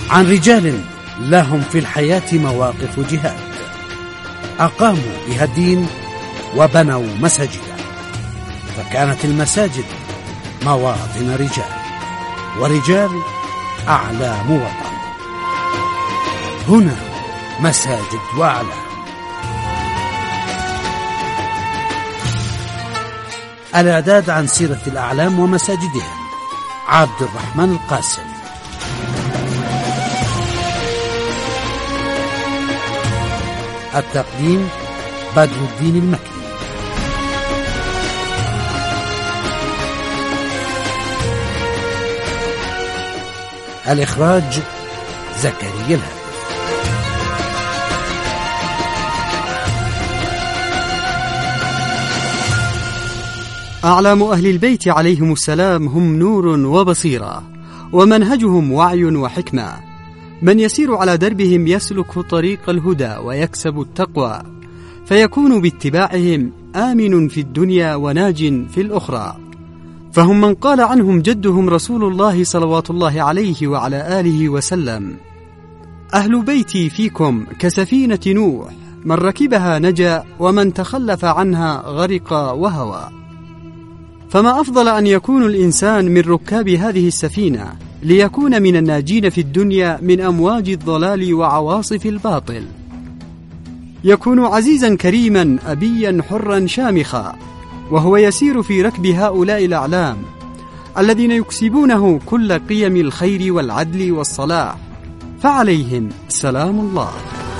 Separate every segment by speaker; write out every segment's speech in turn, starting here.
Speaker 1: عن رجال لهم في الحياة مواقف جهاد، أقاموا بها الدين وبنوا مساجدا، فكانت المساجد مواطن رجال، ورجال أعلام وطن. هنا مساجد وأعلام. الإعداد عن سيرة الأعلام ومساجدهم عبد الرحمن القاسم. التقديم بدر الدين المكي. الإخراج زكريا الهادي.
Speaker 2: أعلام أهل البيت عليهم السلام هم نور وبصيرة، ومنهجهم وعي وحكمة. من يسير على دربهم يسلك طريق الهدى ويكسب التقوى، فيكون باتباعهم آمن في الدنيا وناج في الأخرى. فهم من قال عنهم جدهم رسول الله صلوات الله عليه وعلى آله وسلم: أهل بيتي فيكم كسفينة نوح، من ركبها نجا ومن تخلف عنها غرق وهوى. فما أفضل أن يكون الإنسان من ركاب هذه السفينة ليكون من الناجين في الدنيا من أمواج الضلال وعواصف الباطل. يكون عزيزا كريما أبيا حرا شامخا، وهو يسير في ركب هؤلاء الأعلام الذين يكسبونه كل قيم الخير والعدل والصلاح، فعليهم سلام الله.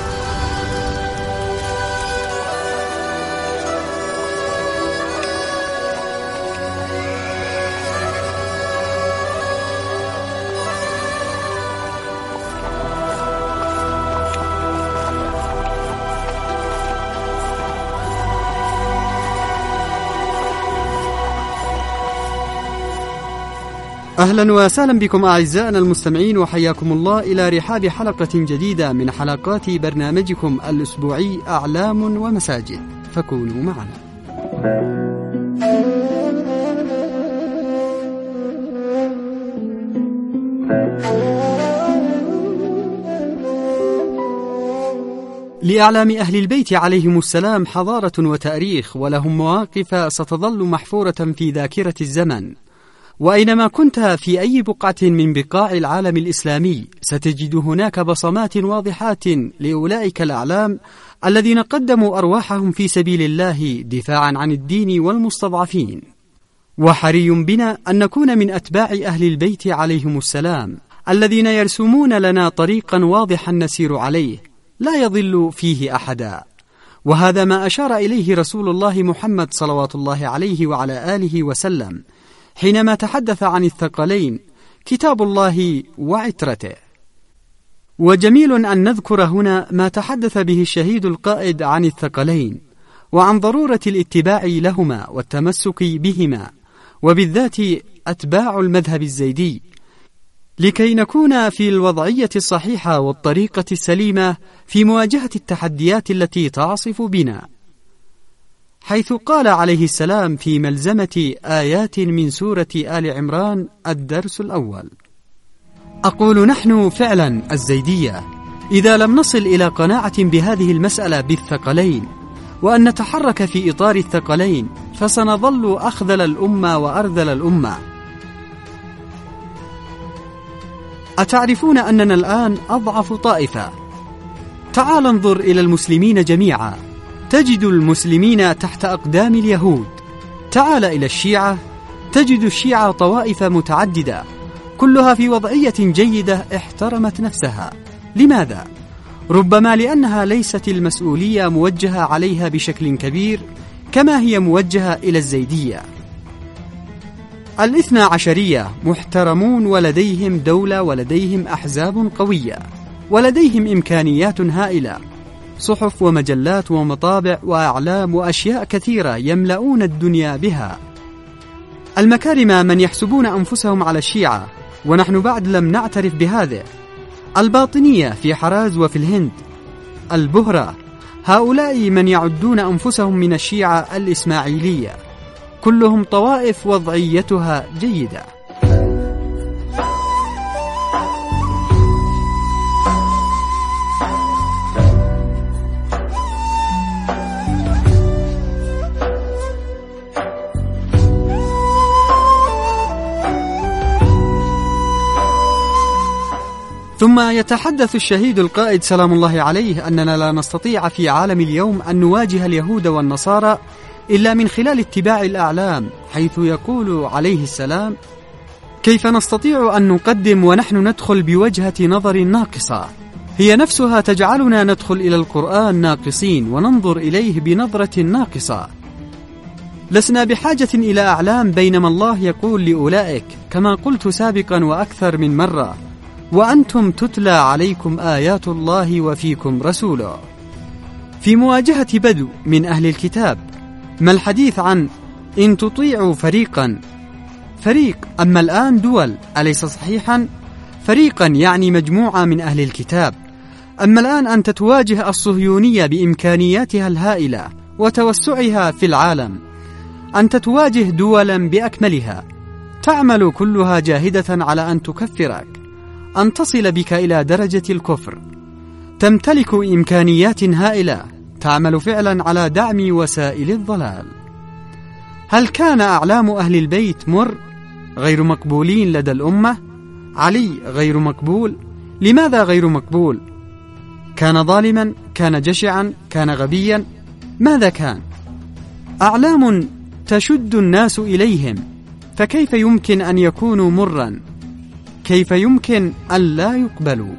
Speaker 2: أهلا وسهلا بكم أعزائنا المستمعين، وحياكم الله إلى رحاب حلقة جديدة من حلقات برنامجكم الأسبوعي أعلام ومساجد، فكونوا معنا. لأعلام أهل البيت عليهم السلام حضارة وتاريخ، ولهم مواقف ستظل محفورة في ذاكرة الزمن. وأينما كنت في أي بقعة من بقاع العالم الإسلامي ستجد هناك بصمات واضحات لأولئك الأعلام الذين قدموا أرواحهم في سبيل الله دفاعا عن الدين والمستضعفين. وحري بنا أن نكون من أتباع أهل البيت عليهم السلام الذين يرسمون لنا طريقا واضحا نسير عليه لا يضل فيه أحدا. وهذا ما أشار إليه رسول الله محمد صلوات الله عليه وعلى آله وسلم حينما تحدث عن الثقلين، كتاب الله وعترته. وجميل أن نذكر هنا ما تحدث به الشهيد القائد عن الثقلين، وعن ضرورة الاتباع لهما والتمسك بهما، وبالذات أتباع المذهب الزيدي، لكي نكون في الوضعية الصحيحة والطريقة السليمة في مواجهة التحديات التي تعصف بنا. حيث قال عليه السلام في ملزمة آيات من سورة آل عمران الدرس الأول: أقول نحن فعلا الزيدية إذا لم نصل إلى قناعة بهذه المسألة بالثقلين، وأن نتحرك في إطار الثقلين، فسنظل أخذل الأمة وأرذل الأمة. أتعرفون أننا الآن أضعف طائفة؟ تعال انظر إلى المسلمين جميعا، تجد المسلمين تحت أقدام اليهود. تعال إلى الشيعة، تجد الشيعة طوائف متعددة كلها في وضعية جيدة احترمت نفسها. لماذا؟ ربما لأنها ليست المسؤولية موجهة عليها بشكل كبير كما هي موجهة إلى الزيدية. الاثنى عشرية محترمون، ولديهم دولة، ولديهم أحزاب قوية، ولديهم إمكانيات هائلة، صحف ومجلات ومطابع وأعلام وأشياء كثيرة يملؤون الدنيا بها. المكارم من يحسبون أنفسهم على الشيعة، ونحن بعد لم نعترف بهذا. الباطنية في حراز وفي الهند، البهرة، هؤلاء من يعدون أنفسهم من الشيعة الإسماعيلية، كلهم طوائف وضعيتها جيدة. ثم يتحدث الشهيد القائد سلام الله عليه أننا لا نستطيع في عالم اليوم أن نواجه اليهود والنصارى إلا من خلال اتباع الأعلام، حيث يقول عليه السلام: كيف نستطيع أن نقدم ونحن ندخل بوجهة نظر ناقصة هي نفسها تجعلنا ندخل إلى القرآن ناقصين وننظر إليه بنظرة ناقصة. لسنا بحاجة إلى أعلام، بينما الله يقول لأولئك كما قلت سابقا وأكثر من مرة: وأنتم تتلى عليكم آيات الله وفيكم رسوله. في مواجهة بدو من أهل الكتاب ما الحديث عن إن تطيعوا فريقا فريق، أما الآن دول، أليس صحيحا؟ فريقا يعني مجموعة من أهل الكتاب. أما الآن أنت تواجه الصهيونية بإمكانياتها الهائلة وتوسعها في العالم، أنت تواجه دولا بأكملها تعمل كلها جاهدة على أن تكفرك، أن تصل بك إلى درجة الكفر، تمتلك إمكانيات هائلة تعمل فعلا على دعم وسائل الضلال. هل كان أعلام أهل البيت مر غير مقبولين لدى الأمة؟ علي غير مقبول. لماذا غير مقبول؟ كان ظالما؟ كان جشعا؟ كان غبيا؟ ماذا كان؟ أعلام تشد الناس إليهم، فكيف يمكن أن يكونوا مرا؟ كيف يمكن أن لا يقبلوا؟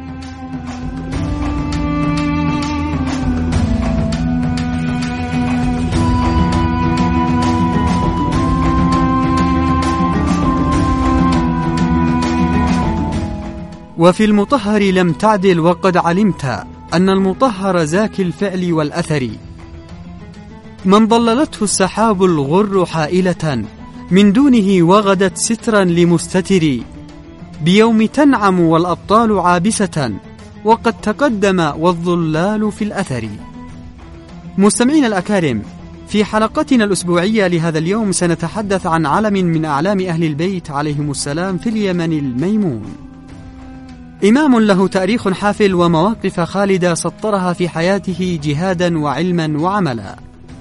Speaker 2: وفي المطهر لم تعدل وقد علمت أن المطهر زاكي الفعل والأثر، من ضللته السحاب الغر حائلة من دونه وغدت سترا لمستتر، بيوم تنعم والأبطال عابسة وقد تقدم والظلال في الأثر. مستمعين الأكارم، في حلقتنا الأسبوعية لهذا اليوم سنتحدث عن علم من أعلام أهل البيت عليهم السلام في اليمن الميمون، إمام له تاريخ حافل ومواقف خالدة سطرها في حياته جهادا وعلما وعملا.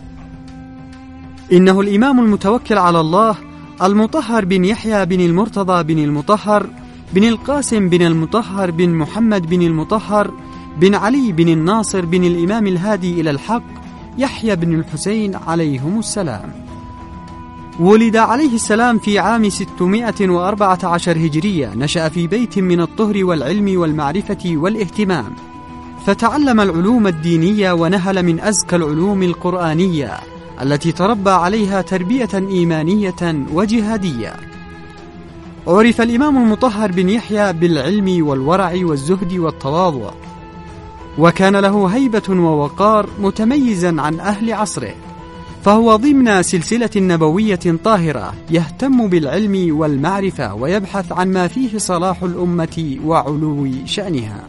Speaker 2: إنه الإمام المتوكل على الله المطهر بن يحيى بن المرتضى بن المطهر بن القاسم بن المطهر بن محمد بن المطهر بن علي بن الناصر بن الإمام الهادي إلى الحق يحيى بن الحسين عليهم السلام. ولد عليه السلام في عام 614 هجرية، نشأ في بيت من الطهر والعلم والمعرفة والاهتمام، فتعلم العلوم الدينية ونهل من أزكى العلوم القرآنية التي تربى عليها تربية إيمانية وجهادية. عرف الإمام المطهر بن يحيى بالعلم والورع والزهد والتواضع، وكان له هيبة ووقار متميزا عن أهل عصره، فهو ضمن سلسلة نبوية طاهرة يهتم بالعلم والمعرفة ويبحث عن ما فيه صلاح الأمة وعلو شأنها.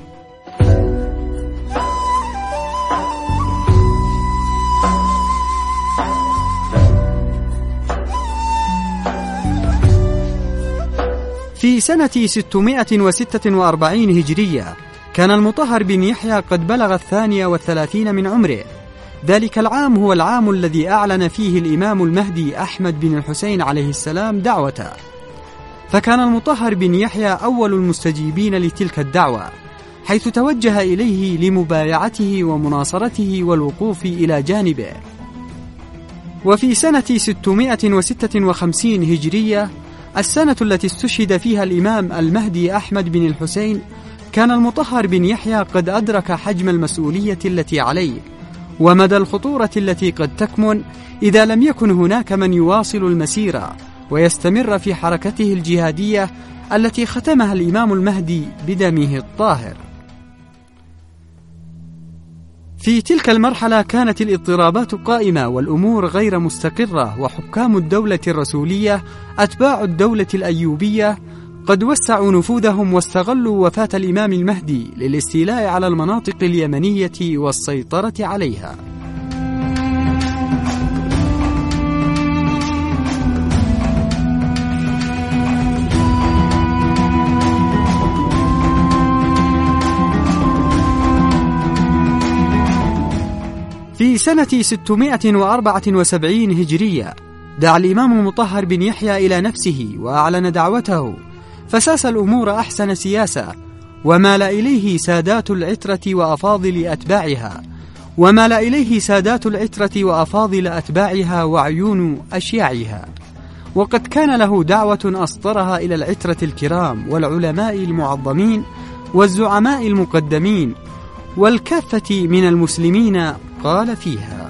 Speaker 2: في سنة 646 هجرية كان المطهر بن يحيى قد بلغ 32 من عمره. ذلك العام هو العام الذي أعلن فيه الإمام المهدي أحمد بن الحسين عليه السلام دعوته، فكان المطهر بن يحيى أول المستجيبين لتلك الدعوة، حيث توجه إليه لمبايعته ومناصرته والوقوف إلى جانبه. وفي سنة 656 هجرية، السنة التي استشهد فيها الإمام المهدي أحمد بن الحسين، كان المطهر بن يحيى قد أدرك حجم المسؤولية التي عليه ومدى الخطورة التي قد تكمن إذا لم يكن هناك من يواصل المسيرة ويستمر في حركته الجهادية التي ختمها الإمام المهدي بدمه الطاهر. في تلك المرحلة كانت الاضطرابات قائمة والأمور غير مستقرة، وحكام الدولة الرسولية أتباع الدولة الأيوبية قد وسعوا نفوذهم واستغلوا وفاة الإمام المهدي للاستيلاء على المناطق اليمنية والسيطرة عليها. في سنة 674 هجرية دعا الإمام المطهر بن يحيى إلى نفسه وأعلن دعوته، فساس الأمور أحسن سياسة، ومال إليه سادات العترة وأفاضل أتباعها وعيون أشياعها. وقد كان له دعوة أصدرها إلى العترة الكرام والعلماء المعظمين والزعماء المقدمين والكافة من المسلمين. قال فيها: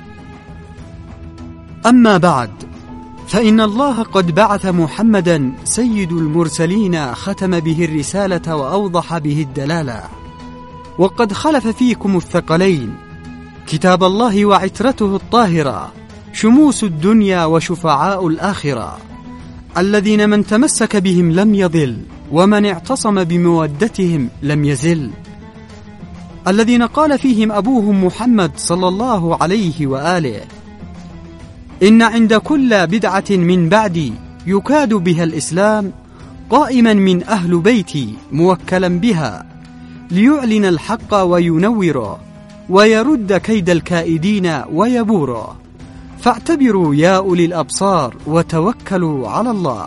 Speaker 2: أما بعد، فإن الله قد بعث محمدا سيد المرسلين، ختم به الرسالة وأوضح به الدلالة، وقد خلف فيكم الثقلين، كتاب الله وعترته الطاهرة، شموس الدنيا وشفعاء الآخرة، الذين من تمسك بهم لم يضل، ومن اعتصم بمودتهم لم يزل، الذين قال فيهم أبوهم محمد صلى الله عليه وآله: إن عند كل بدعة من بعدي يكاد بها الإسلام، قائما من أهل بيتي موكلا بها، ليعلن الحق وينوره، ويرد كيد الكائدين ويبوره، فاعتبروا يا أولي الأبصار وتوكلوا على الله.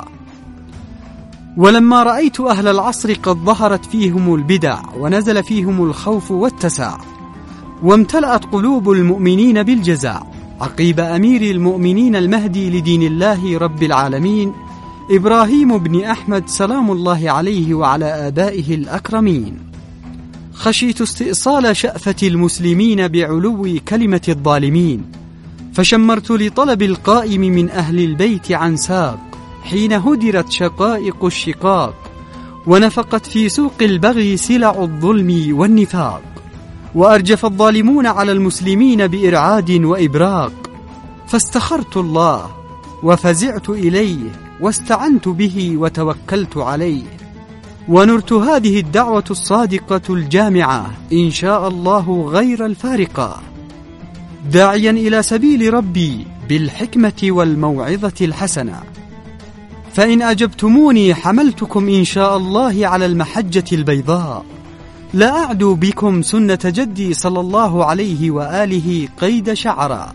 Speaker 2: ولما رأيت أهل العصر قد ظهرت فيهم البدع ونزل فيهم الخوف والتسع، وامتلأت قلوب المؤمنين بالجزع، عقيب أمير المؤمنين المهدي لدين الله رب العالمين إبراهيم بن أحمد سلام الله عليه وعلى آبائه الأكرمين، خشيت استئصال شأفة المسلمين بعلو كلمة الظالمين، فشمرت لطلب القائم من أهل البيت عن ساق، حين هدرت شقائق الشقاق، ونفقت في سوق البغي سلع الظلم والنفاق، وأرجف الظالمون على المسلمين بإرعاد وإبراق، فاستخرت الله وفزعت إليه، واستعنت به وتوكلت عليه، ونرت هذه الدعوة الصادقة الجامعة إن شاء الله غير الفارقة، داعيا إلى سبيل ربي بالحكمة والموعظة الحسنة، فإن أجبتموني حملتكم إن شاء الله على المحجة البيضاء، لا أعدو بكم سنة جدي صلى الله عليه وآله قيد شعرا،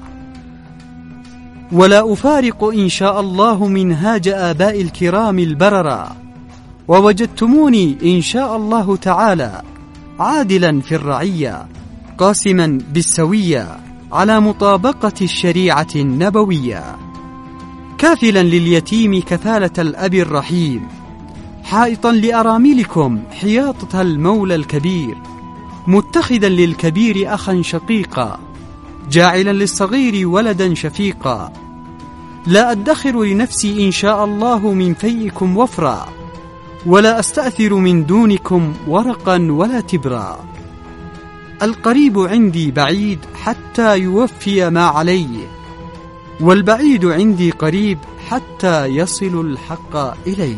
Speaker 2: ولا أفارق إن شاء الله منهاج آباء الكرام البررا، ووجدتموني إن شاء الله تعالى عادلا في الرعية، قاسما بالسوية على مطابقة الشريعة النبوية، كافلا لليتيم كفالة الأب الرحيم، حائطا لأراملكم حياطة المولى الكبير، متخذا للكبير أخا شقيقا، جاعلا للصغير ولدا شفيقا، لا أدخر لنفسي إن شاء الله من فيئكم وفرا، ولا أستأثر من دونكم ورقا ولا تبرا، القريب عندي بعيد حتى يوفي ما عليه، والبعيد عندي قريب حتى يصل الحق إليه.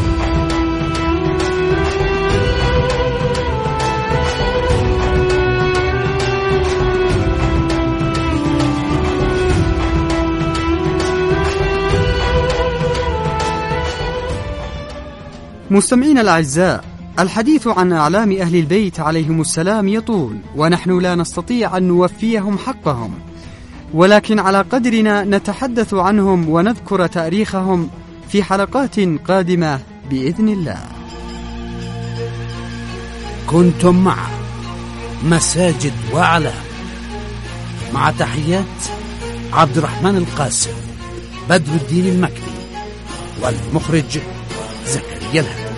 Speaker 2: مستمعينا الأعزاء، الحديث عن أعلام أهل البيت عليهم السلام يطول، ونحن لا نستطيع أن نوفيهم حقهم، ولكن على قدرنا نتحدث عنهم ونذكر تاريخهم في حلقات قادمة بإذن الله.
Speaker 1: كنتم مع مساجد وأعلام، مع تحيات عبد الرحمن القاسم، بدر الدين المكي، والمخرج زكريا الهدى.